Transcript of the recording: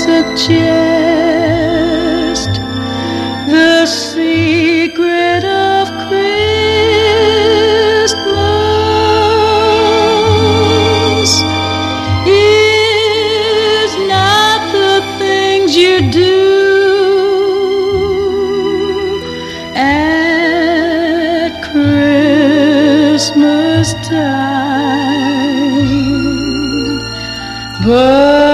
suggest the secret of Christmas is not the things you do at Christmas time, but